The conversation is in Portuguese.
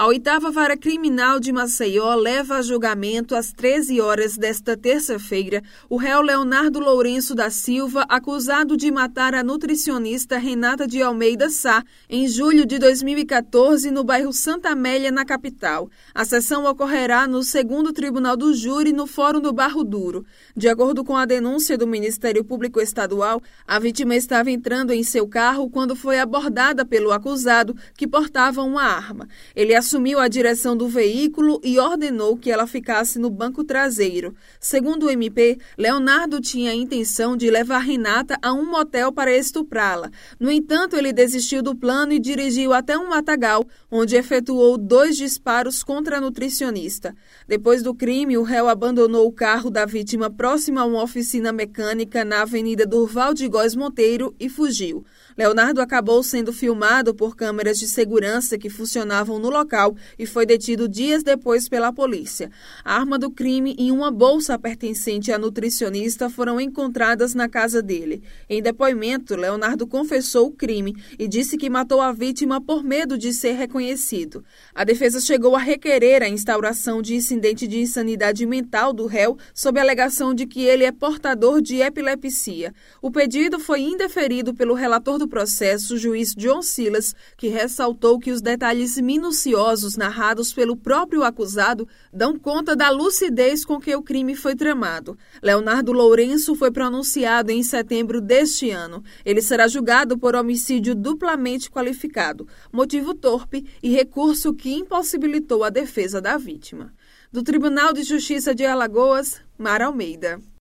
A 8ª Vara Criminal de Maceió leva a julgamento às 13 horas desta terça-feira o réu Leonardo Lourenço da Silva, acusado de matar a nutricionista Renata de Almeida Sá em julho de 2014 no bairro Santa Amélia, na capital. A sessão ocorrerá no 2º Tribunal do Júri, no Fórum do Barro Duro. De acordo com a denúncia do Ministério Público Estadual, a vítima estava entrando em seu carro quando foi abordada pelo acusado, que portava uma arma. Ele assumiu a direção do veículo e ordenou que ela ficasse no banco traseiro. Segundo o MP, Leonardo tinha a intenção de levar Renata a um motel para estuprá-la. No entanto, ele desistiu do plano e dirigiu até um matagal, onde efetuou 2 disparos contra a nutricionista. Depois do crime, o réu abandonou o carro da vítima próximo a uma oficina mecânica na Avenida Durval de Góes Monteiro e fugiu. Leonardo acabou sendo filmado por câmeras de segurança que funcionavam no local e foi detido dias depois pela polícia. A arma do crime e uma bolsa pertencente à nutricionista foram encontradas na casa dele. Em depoimento, Leonardo confessou o crime e disse que matou a vítima por medo de ser reconhecido. A defesa chegou a requerer a instauração de incidente de insanidade mental do réu sob a alegação de que ele é portador de epilepsia. O pedido foi indeferido pelo relator do processo, o juiz John Silas, que ressaltou que os detalhes minuciosos narrados pelo próprio acusado dão conta da lucidez com que o crime foi tramado. Leonardo Lourenço foi pronunciado em setembro deste ano. Ele será julgado por homicídio duplamente qualificado, motivo torpe e recurso que impossibilitou a defesa da vítima. Do Tribunal de Justiça de Alagoas, Mara Almeida.